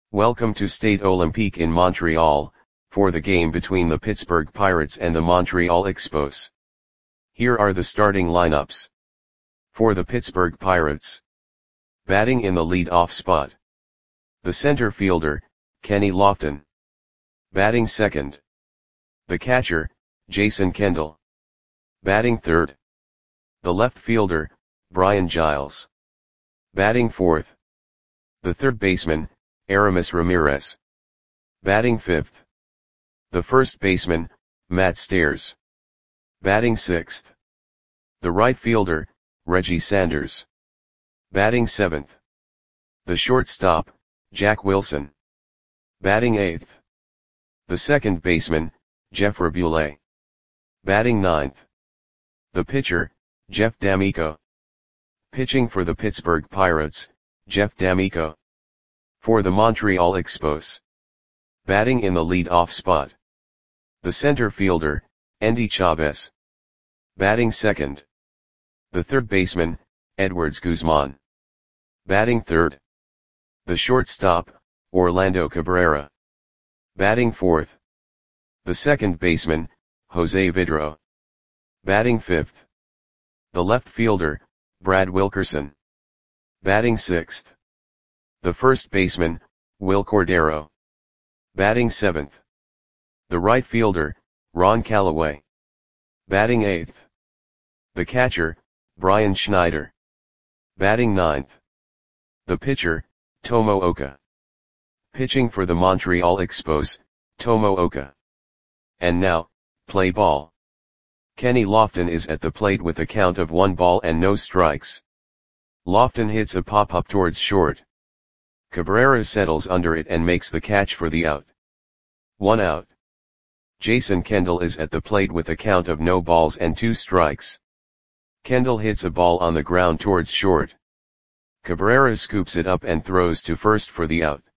Welcome to Stade Olympique in Montreal, for the game between the Pittsburgh Pirates and the Montreal Expos. Here are the starting lineups. For the Pittsburgh Pirates. Batting in the lead-off spot. The center fielder, Kenny Lofton. Batting second. The catcher, Jason Kendall. Batting third. The left fielder, Brian Giles. Batting fourth. The third baseman, Aramis Ramirez. Batting fifth. The first baseman, Matt Stairs. Batting sixth. The right fielder, Reggie Sanders. Batting seventh. The shortstop, Jack Wilson. Batting eighth. The second baseman, Jeff Raboulet. Batting ninth. The pitcher, Jeff D'Amico. Pitching for the Pittsburgh Pirates, Jeff D'Amico. For the Montreal Expos. Batting in the lead-off spot. The center fielder, Endy Chavez. Batting second. The third baseman, Edwards Guzman. Batting third. The shortstop, Orlando Cabrera. Batting fourth. The second baseman, Jose Vidro. Batting fifth. The left fielder, Brad Wilkerson. Batting sixth. The first baseman, Will Cordero. Batting seventh. The right fielder, Ron Callaway. Batting eighth. The catcher, Brian Schneider. Batting ninth. The pitcher, Tomo Oka. Pitching for the Montreal Expos, Tomo Oka. And now, play ball. Kenny Lofton is at the plate with a count of 1 ball and no strikes. Lofton hits a pop-up towards short. Cabrera settles under it and makes the catch for the out. 1 out. Jason Kendall is at the plate with a count of no balls and 2 strikes. Kendall hits a ball on the ground towards short. Cabrera scoops it up and throws to first for the out.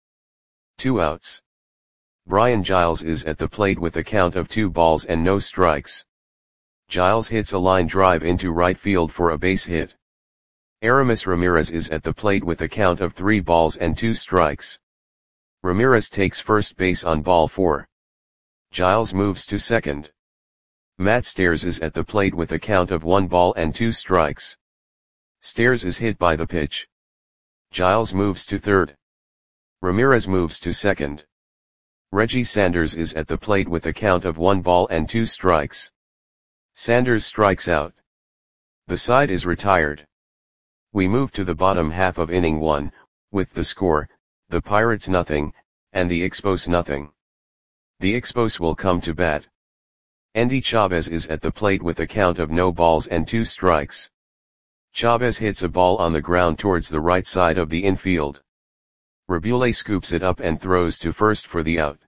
2 outs. Brian Giles is at the plate with a count of 2 balls and no strikes. Giles hits a line drive into right field for a base hit. Aramis Ramirez is at the plate with a count of 3 balls and 2 strikes. Ramirez takes first base on ball 4. Giles moves to second. Matt Stairs is at the plate with a count of 1 ball and 2 strikes. Stairs is hit by the pitch. Giles moves to third. Ramirez moves to second. Reggie Sanders is at the plate with a count of 1 ball and 2 strikes. Sanders strikes out. The side is retired. We move to the bottom half of inning 1, with the score, the Pirates nothing, and the Expos nothing. The Expos will come to bat. Endy Chavez is at the plate with a count of no balls and 2 strikes. Chavez hits a ball on the ground towards the right side of the infield. Raboulet scoops it up and throws to first for the out.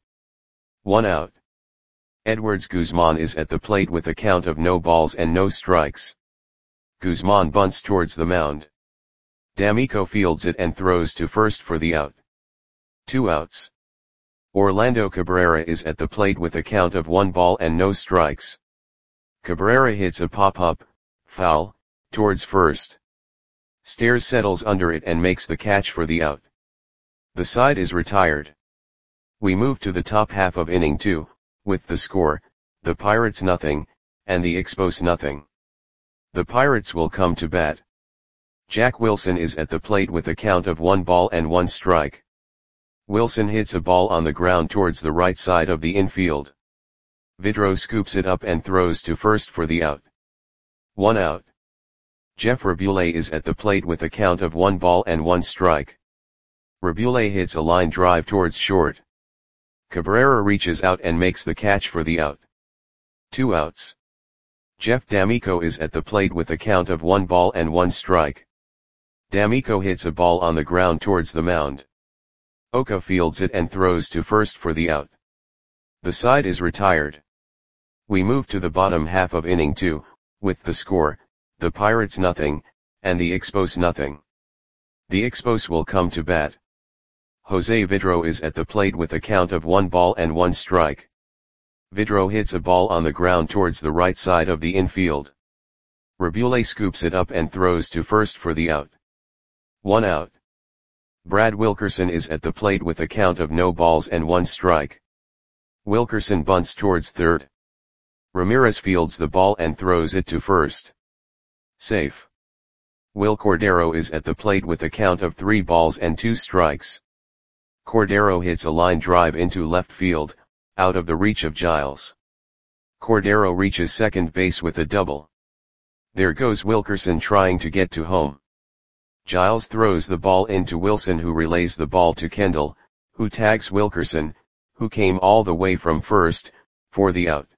1 out. Edwards Guzman is at the plate with a count of no balls and no strikes. Guzman bunts towards the mound. D'Amico fields it and throws to first for the out. 2 outs. Orlando Cabrera is at the plate with a count of 1 ball and no strikes. Cabrera hits a pop-up, foul, towards first. Stairs settles under it and makes the catch for the out. The side is retired. We move to the top half of inning 2, with the score, the Pirates nothing, and the Expos nothing. The Pirates will come to bat. Jack Wilson is at the plate with a count of 1 ball and 1 strike. Wilson hits a ball on the ground towards the right side of the infield. Vidro scoops it up and throws to first for the out. 1 out. Jeff Raboulet is at the plate with a count of 1 ball and 1 strike. Raboulet hits a line drive towards short. Cabrera reaches out and makes the catch for the out. 2 outs. Jeff D'Amico is at the plate with a count of 1 ball and 1 strike. D'Amico hits a ball on the ground towards the mound. Oka fields it and throws to first for the out. The side is retired. We move to the bottom half of inning 2, with the score, the Pirates nothing, and the Expos nothing. The Expos will come to bat. Jose Vidro is at the plate with a count of 1 ball and 1 strike. Vidro hits a ball on the ground towards the right side of the infield. Raboulet scoops it up and throws to first for the out. 1 out. Brad Wilkerson is at the plate with a count of no balls and 1 strike. Wilkerson bunts towards third. Ramirez fields the ball and throws it to first. Safe. Will Cordero is at the plate with a count of 3 balls and 2 strikes. Cordero hits a line drive into left field, out of the reach of Giles. Cordero reaches second base with a double. There goes Wilkerson trying to get to home. Giles throws the ball into Wilson, who relays the ball to Kendall, who tags Wilkerson, who came all the way from first, for the out.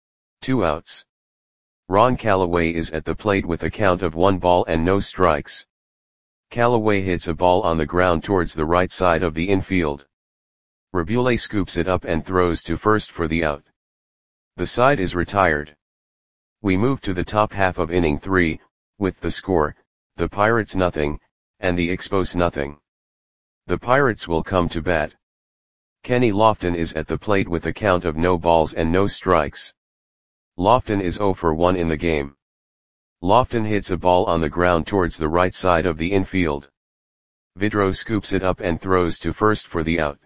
2 outs. Ron Callaway is at the plate with a count of 1 ball and no strikes. Callaway hits a ball on the ground towards the right side of the infield. Rabule scoops it up and throws to first for the out. The side is retired. We move to the top half of inning 3, with the score, the Pirates nothing, and the Expos nothing. The Pirates will come to bat. Kenny Lofton is at the plate with a count of no balls and no strikes. Lofton is 0 for 1 in the game. Lofton hits a ball on the ground towards the right side of the infield. Vidro scoops it up and throws to first for the out.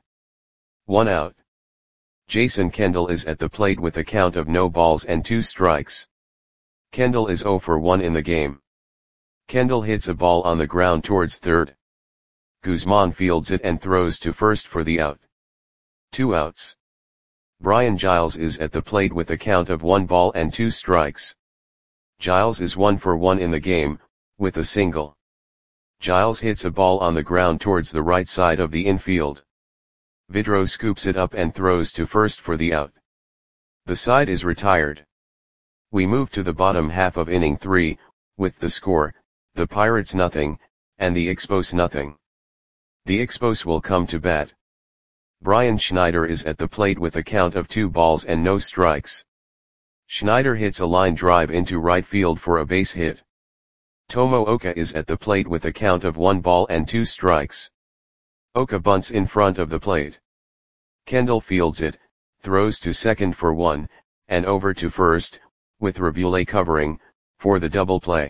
1 out. Jason Kendall is at the plate with a count of no balls and 2 strikes. Kendall is 0 for 1 in the game. Kendall hits a ball on the ground towards third. Guzman fields it and throws to first for the out. 2 outs. Brian Giles is at the plate with a count of 1 ball and 2 strikes. Giles is 1 for 1 in the game, with a single. Giles hits a ball on the ground towards the right side of the infield. Vidro scoops it up and throws to first for the out. The side is retired. We move to the bottom half of inning 3, with the score, the Pirates nothing, and the Expos nothing. The Expos will come to bat. Brian Schneider is at the plate with a count of 2 balls and no strikes. Schneider hits a line drive into right field for a base hit. Tomo Oka is at the plate with a count of 1 ball and 2 strikes. Oka bunts in front of the plate. Kendall fields it, throws to second for 1, and over to first, with Rabule covering, for the double play.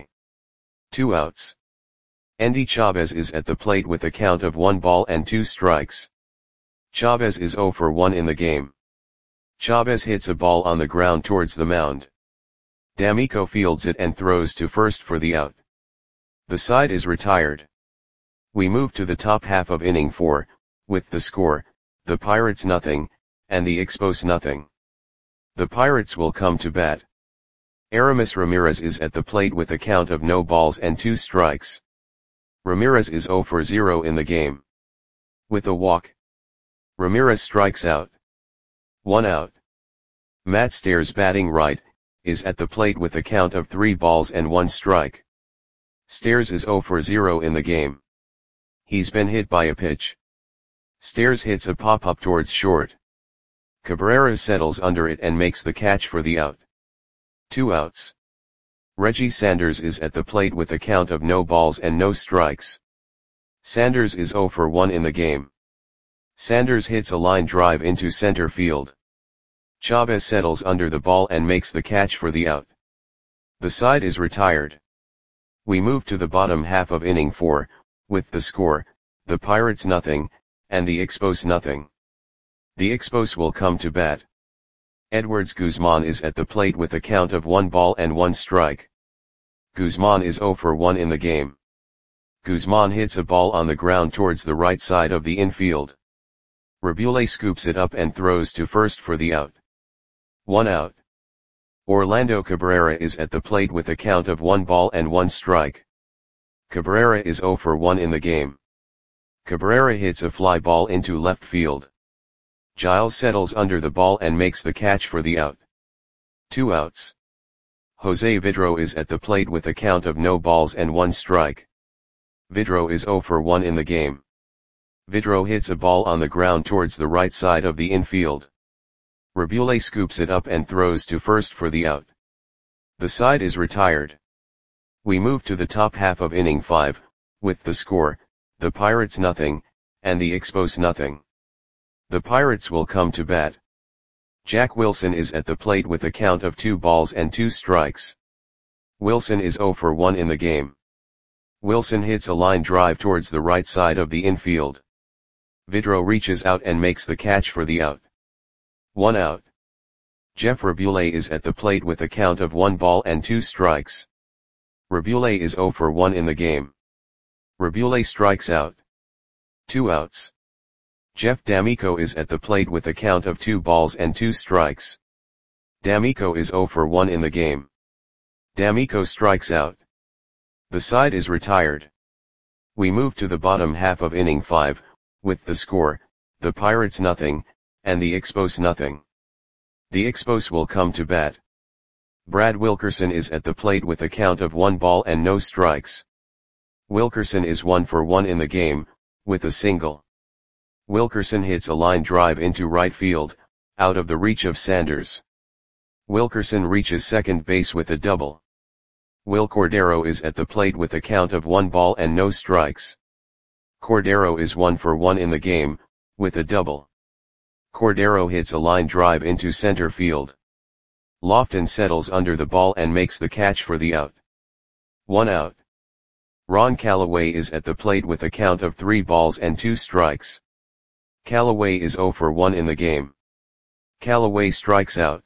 2 outs. Andy Chavez is at the plate with a count of 1 ball and 2 strikes. Chavez is 0 for 1 in the game. Chavez hits a ball on the ground towards the mound. D'Amico fields it and throws to first for the out. The side is retired. We move to the top half of inning 4, with the score, the Pirates nothing, and the Expos nothing. The Pirates will come to bat. Aramis Ramirez is at the plate with a count of no balls and 2 strikes. Ramirez is 0 for 0 in the game. With a walk, Ramirez strikes out. 1 out. Matt Stairs, batting right, is at the plate with a count of 3 balls and 1 strike. Stairs is 0 for 0 in the game. He's been hit by a pitch. Stairs hits a pop-up towards short. Cabrera settles under it and makes the catch for the out. 2 outs. Reggie Sanders is at the plate with a count of no balls and no strikes. Sanders is 0 for 1 in the game. Sanders hits a line drive into center field. Chavez settles under the ball and makes the catch for the out. The side is retired. We move to the bottom half of inning 4, with the score, the Pirates nothing, and the Expos nothing. The Expos will come to bat. Edwards Guzman is at the plate with a count of 1 ball and 1 strike. Guzman is 0 for 1 in the game. Guzman hits a ball on the ground towards the right side of the infield. Rabule scoops it up and throws to first for the out. 1 out. Orlando Cabrera is at the plate with a count of 1 ball and 1 strike. Cabrera is 0 for 1 in the game. Cabrera hits a fly ball into left field. Giles settles under the ball and makes the catch for the out. 2 outs. Jose Vidro is at the plate with a count of no balls and 1 strike. Vidro is 0 for 1 in the game. Vidro hits a ball on the ground towards the right side of the infield. Rabule scoops it up and throws to first for the out. The side is retired. We move to the top half of inning 5, with the score, the Pirates nothing, and the Expos nothing. The Pirates will come to bat. Jack Wilson is at the plate with a count of 2 balls and 2 strikes. Wilson is 0 for 1 in the game. Wilson hits a line drive towards the right side of the infield. Vidro reaches out and makes the catch for the out. 1 out. Jeff Rabule is at the plate with a count of 1 ball and 2 strikes. Rabule is 0 for 1 in the game. Rabule strikes out. 2 outs. Jeff D'Amico is at the plate with a count of 2 balls and 2 strikes. D'Amico is 0 for 1 in the game. D'Amico strikes out. The side is retired. We move to the bottom half of inning 5, with the score, the Pirates nothing, and the Expos nothing. The Expos will come to bat. Brad Wilkerson is at the plate with a count of 1 ball and no strikes. Wilkerson is 1 for 1 in the game, with a single. Wilkerson hits a line drive into right field, out of the reach of Sanders. Wilkerson reaches second base with a double. Will Cordero is at the plate with a count of 1 ball and no strikes. Cordero is 1 for 1 in the game, with a double. Cordero hits a line drive into center field. Lofton settles under the ball and makes the catch for the out. 1 out. Ron Callaway is at the plate with a count of 3 balls and 2 strikes. Callaway is 0 for 1 in the game. Callaway strikes out.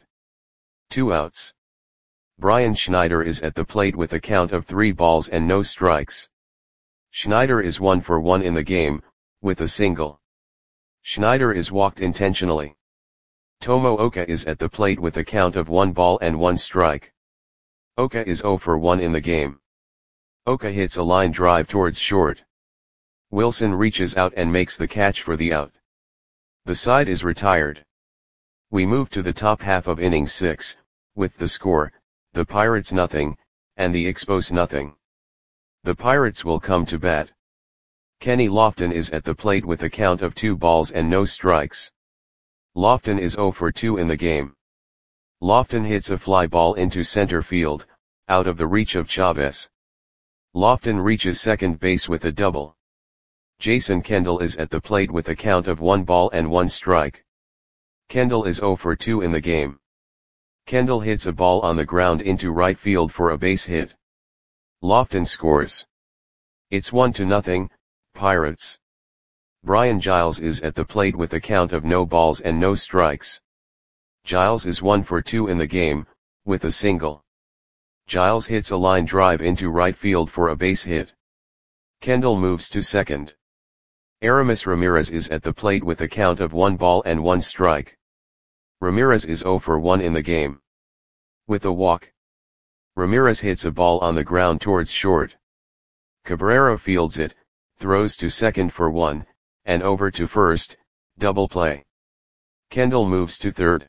2 outs. Brian Schneider is at the plate with a count of 3 balls and no strikes. Schneider is 1 for 1 in the game, with a single. Schneider is walked intentionally. Tomo Oka is at the plate with a count of 1 ball and 1 strike. Oka is 0 for 1 in the game. Oka hits a line drive towards short. Wilson reaches out and makes the catch for the out. The side is retired. We move to the top half of inning 6, with the score, the Pirates nothing, and the Expos nothing. The Pirates will come to bat. Kenny Lofton is at the plate with a count of 2 balls and no strikes. Lofton is 0 for 2 in the game. Lofton hits a fly ball into center field, out of the reach of Chavez. Lofton reaches second base with a double. Jason Kendall is at the plate with a count of 1 ball and 1 strike. Kendall is 0 for 2 in the game. Kendall hits a ball on the ground into right field for a base hit. Lofton scores. It's 1-0, Pirates. Brian Giles is at the plate with a count of no balls and no strikes. Giles is 1 for 2 in the game, with a single. Giles hits a line drive into right field for a base hit. Kendall moves to second. Aramis Ramirez is at the plate with a count of 1 ball and 1 strike. Ramirez is 0 for 1 in the game. With a walk. Ramirez hits a ball on the ground towards short. Cabrera fields it, throws to second for 1, and over to first, double play. Kendall moves to third.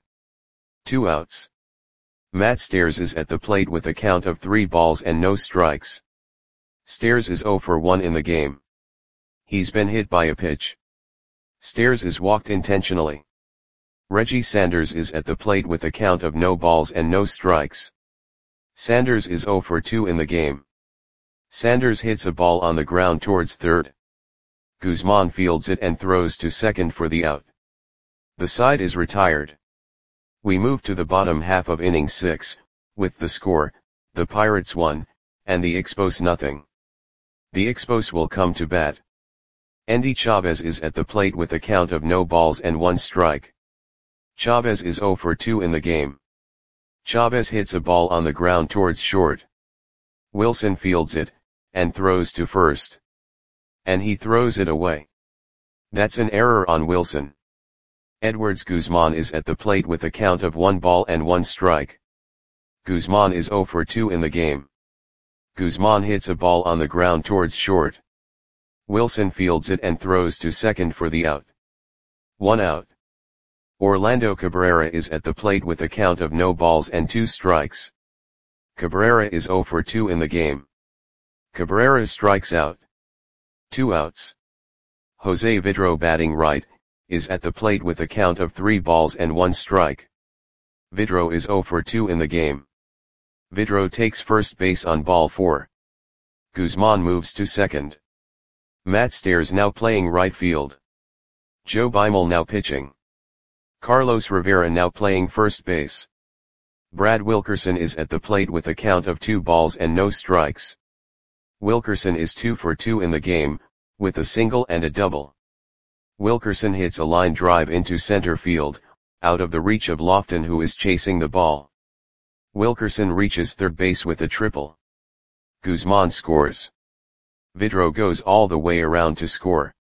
2 outs. Matt Stairs is at the plate with a count of 3 balls and no strikes. Stairs is 0 for 1 in the game. He's been hit by a pitch. Stairs is walked intentionally. Reggie Sanders is at the plate with a count of no balls and no strikes. Sanders is 0 for 2 in the game. Sanders hits a ball on the ground towards third. Guzman fields it and throws to second for the out. The side is retired. We move to the bottom half of inning 6, with the score, the Pirates 1, and the Expos nothing. The Expos will come to bat. Endy Chavez is at the plate with a count of no balls and 1 strike. Chavez is 0 for 2 in the game. Chavez hits a ball on the ground towards short. Wilson fields it, and throws to first. And he throws it away. That's an error on Wilson. Edwards Guzman is at the plate with a count of 1 ball and 1 strike. Guzman is 0 for 2 in the game. Guzman hits a ball on the ground towards short. Wilson fields it and throws to second for the out. 1 out. Orlando Cabrera is at the plate with a count of no balls and 2 strikes. Cabrera is 0 for 2 in the game. Cabrera strikes out. 2 outs. Jose Vidro batting right, is at the plate with a count of 3 balls and 1 strike. Vidro is 0 for 2 in the game. Vidro takes first base on ball 4. Guzman moves to second. Matt Stairs now playing right field. Joe Beimel now pitching. Carlos Rivera now playing first base. Brad Wilkerson is at the plate with a count of 2 balls and no strikes. Wilkerson is 2 for 2 in the game, with a single and a double. Wilkerson hits a line drive into center field, out of the reach of Lofton, who is chasing the ball. Wilkerson reaches third base with a triple. Guzman scores. Vidro goes all the way around to score.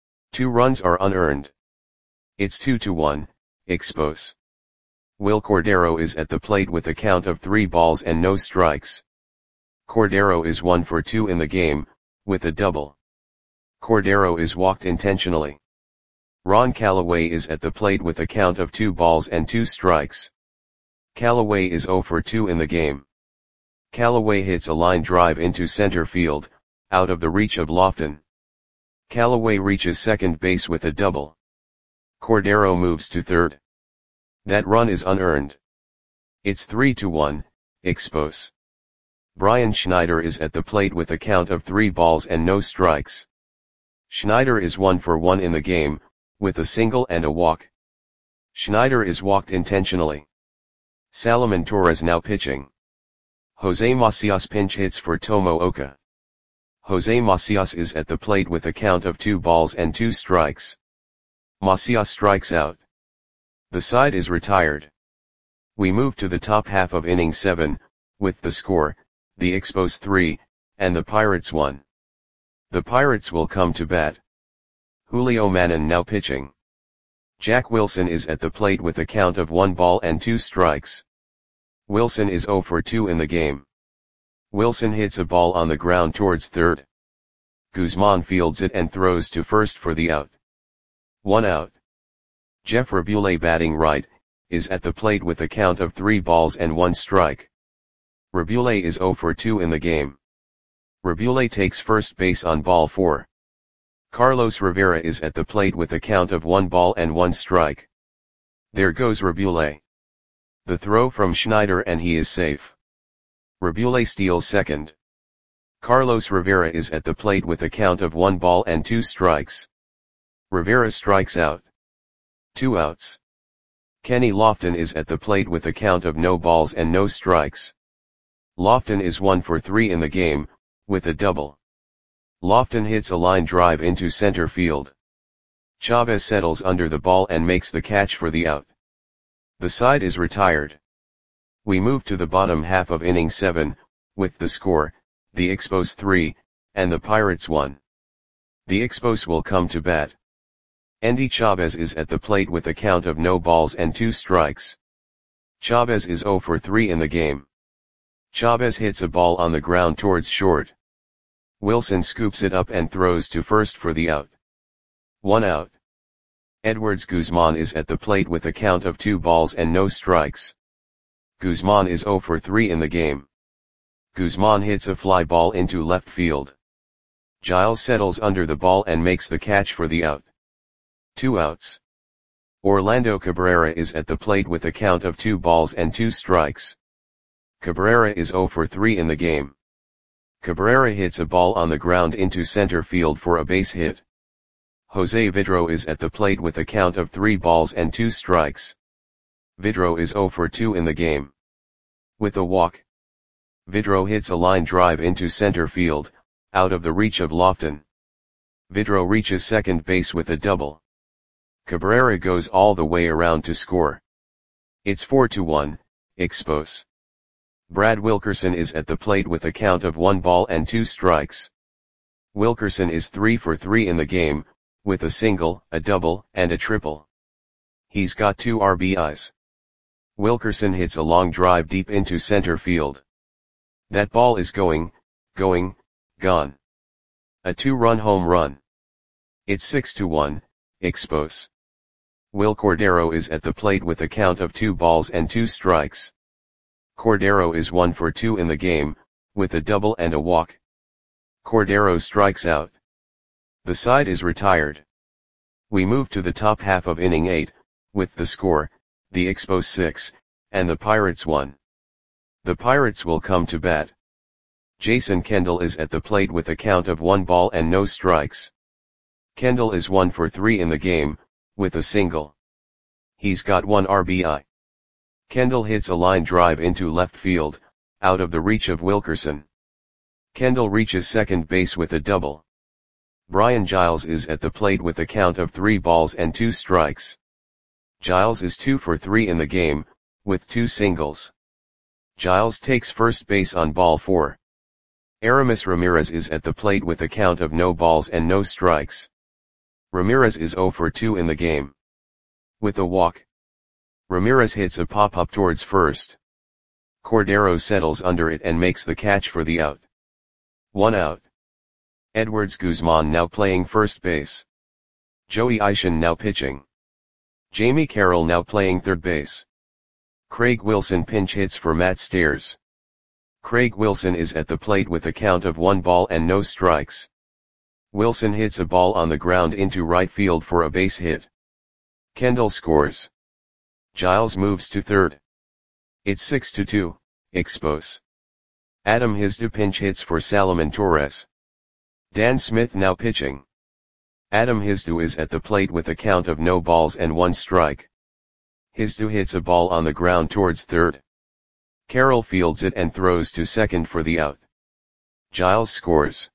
2 runs are unearned. It's 2-1, Expos. Will Cordero is at the plate with a count of 3 balls and no strikes. Cordero is 1 for 2 in the game, with a double. Cordero is walked intentionally. Ron Callaway is at the plate with a count of 2 balls and 2 strikes. Callaway is 0 for 2 in the game. Callaway hits a line drive into center field, out of the reach of Lofton. Callaway reaches second base with a double. Cordero moves to third. That run is unearned. It's 3-1, Expos. Brian Schneider is at the plate with a count of 3 balls and no strikes. Schneider is 1 for 1 in the game, with a single and a walk. Schneider is walked intentionally. Salomon Torres now pitching. Jose Macias pinch hits for Tomooka. Jose Macias is at the plate with a count of 2 balls and 2 strikes. Macias strikes out. The side is retired. We move to the top half of inning 7, with the score, the Expos 3, and the Pirates 1. The Pirates will come to bat. Julio Manon now pitching. Jack Wilson is at the plate with a count of 1 ball and 2 strikes. Wilson is 0 for 2 in the game. Wilson hits a ball on the ground towards third. Guzman fields it and throws to first for the out. 1 out. Jeff Rabule, batting right, is at the plate with a count of 3 balls and 1 strike. Rabule is 0 for 2 in the game. Rabule takes first base on ball 4. Carlos Rivera is at the plate with a count of 1 ball and 1 strike. There goes Rabule. The throw from Schneider and he is safe. Rabule steals second. Carlos Rivera is at the plate with a count of 1 ball and 2 strikes. Rivera strikes out. 2 outs. Kenny Lofton is at the plate with a count of no balls and no strikes. Lofton is 1 for 3 in the game, with a double. Lofton hits a line drive into center field. Chavez settles under the ball and makes the catch for the out. The side is retired. We move to the bottom half of inning 7, with the score, the Expos 3, and the Pirates 1. The Expos will come to bat. Endy Chavez is at the plate with a count of no balls and 2 strikes. Chavez is 0 for 3 in the game. Chavez hits a ball on the ground towards short. Wilson scoops it up and throws to first for the out. 1 out. Edwards Guzman is at the plate with a count of 2 balls and no strikes. Guzman is 0 for 3 in the game. Guzman hits a fly ball into left field. Giles settles under the ball and makes the catch for the out. 2 outs. Orlando Cabrera is at the plate with a count of 2 balls and 2 strikes. Cabrera is 0 for 3 in the game. Cabrera hits a ball on the ground into center field for a base hit. Jose Vidro is at the plate with a count of 3 balls and 2 strikes. Vidro is 0 for 2 in the game. With a walk. Vidro hits a line drive into center field, out of the reach of Lofton. Vidro reaches second base with a double. Cabrera goes all the way around to score. It's 4-1, Expos. Brad Wilkerson is at the plate with a count of 1 ball and 2 strikes. Wilkerson is 3 for 3 in the game, with a single, a double, and a triple. He's got 2 RBIs. Wilkerson hits a long drive deep into center field. That ball is going, gone. A 2-run home run. It's 6-1, Expos. Will Cordero is at the plate with a count of 2 balls and 2 strikes. Cordero is 1 for 2 in the game, with a double and a walk. Cordero strikes out. The side is retired. We move to the top half of inning 8, with the score, the Expos 6, and the Pirates 1. The Pirates will come to bat. Jason Kendall is at the plate with a count of 1 ball and no strikes. Kendall is 1 for 3 in the game, with a single. He's got 1 RBI. Kendall hits a line drive into left field, out of the reach of Wilkerson. Kendall reaches second base with a double. Brian Giles is at the plate with a count of 3 balls and 2 strikes. Giles is 2 for 3 in the game, with 2 singles. Giles takes first base on ball 4. Aramis Ramirez is at the plate with a count of no balls and no strikes. Ramirez is 0 for 2 in the game. With a walk, Ramirez hits a pop-up towards first. Cordero settles under it and makes the catch for the out. 1 out. Edwards Guzman now playing first base. Joey Isham now pitching. Jamie Carroll now playing third base. Craig Wilson pinch hits for Matt Stairs. Craig Wilson is at the plate with a count of 1 ball and no strikes. Wilson hits a ball on the ground into right field for a base hit. Kendall scores. Giles moves to third. It's 6-2, Expos. Adam Hizdu pinch hits for Salomon Torres. Dan Smith now pitching. Adam Hizdu is at the plate with a count of no balls and 1 strike. Hizdu hits a ball on the ground towards third. Carroll fields it and throws to second for the out. Giles scores.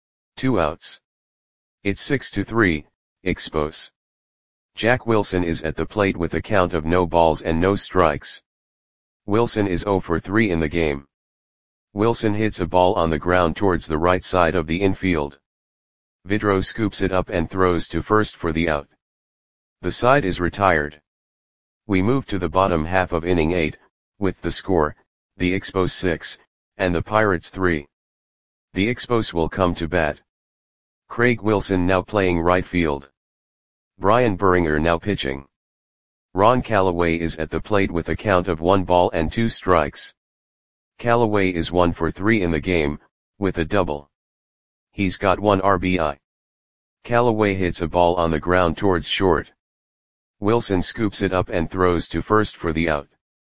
2 outs. It's 6-3, Expos. Jack Wilson is at the plate with a count of no balls and no strikes. Wilson is 0 for 3 in the game. Wilson hits a ball on the ground towards the right side of the infield. Vidro scoops it up and throws to first for the out. The side is retired. We move to the bottom half of inning 8, with the score, the Expos 6, and the Pirates 3. The Expos will come to bat. Craig Wilson now playing right field. Brian Buringer now pitching. Ron Callaway is at the plate with a count of 1 ball and 2 strikes. Callaway is 1 for 3 in the game, with a double. He's got 1 RBI. Callaway hits a ball on the ground towards short. Wilson scoops it up and throws to first for the out.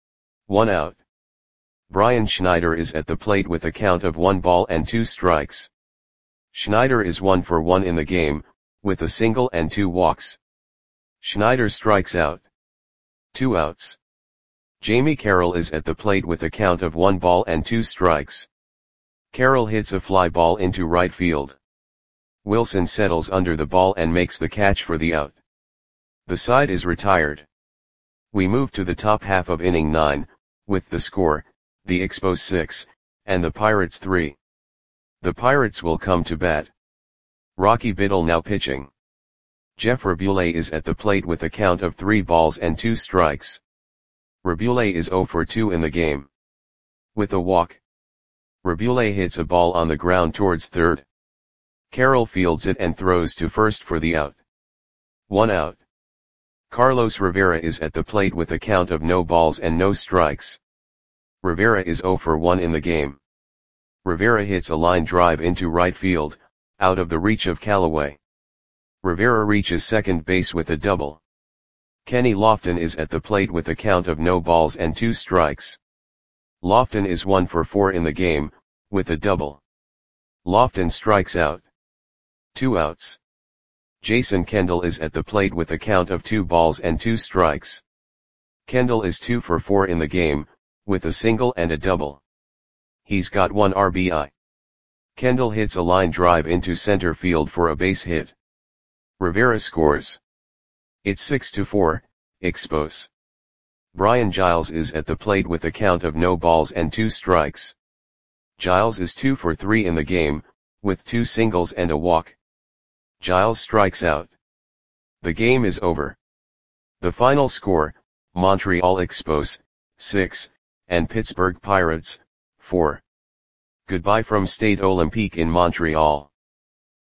1 out. Brian Schneider is at the plate with a count of 1 ball and 2 strikes. Schneider is 1 for 1 in the game, with a single and 2 walks. Schneider strikes out. 2 outs. Jamie Carroll is at the plate with a count of 1 ball and 2 strikes. Carroll hits a fly ball into right field. Wilson settles under the ball and makes the catch for the out. The side is retired. We move to the top half of inning 9, with the score, the Expos 6, and the Pirates 3. The Pirates will come to bat. Rocky Biddle now pitching. Jeff Rabule is at the plate with a count of 3 balls and 2 strikes. Rabule is 0 for 2 in the game. With a walk, Rabule hits a ball on the ground towards third. Carroll fields it and throws to first for the out. 1 out. Carlos Rivera is at the plate with a count of no balls and no strikes. Rivera is 0 for 1 in the game. Rivera hits a line drive into right field, out of the reach of Callaway. Rivera reaches second base with a double. Kenny Lofton is at the plate with a count of no balls and 2 strikes. Lofton is 1 for 4 in the game, with a double. Lofton strikes out. 2 outs. Jason Kendall is at the plate with a count of 2 balls and 2 strikes. Kendall is 2 for 4 in the game, with a single and a double. He's got 1 RBI. Kendall hits a line drive into center field for a base hit. Rivera scores. It's 6-4, Expos. Brian Giles is at the plate with a count of no balls and 2 strikes. Giles is 2 for 3 in the game, with 2 singles and a walk. Giles strikes out. The game is over. The final score, Montreal Expos, 6, and Pittsburgh Pirates, 4. Goodbye from Stade Olympique in Montreal.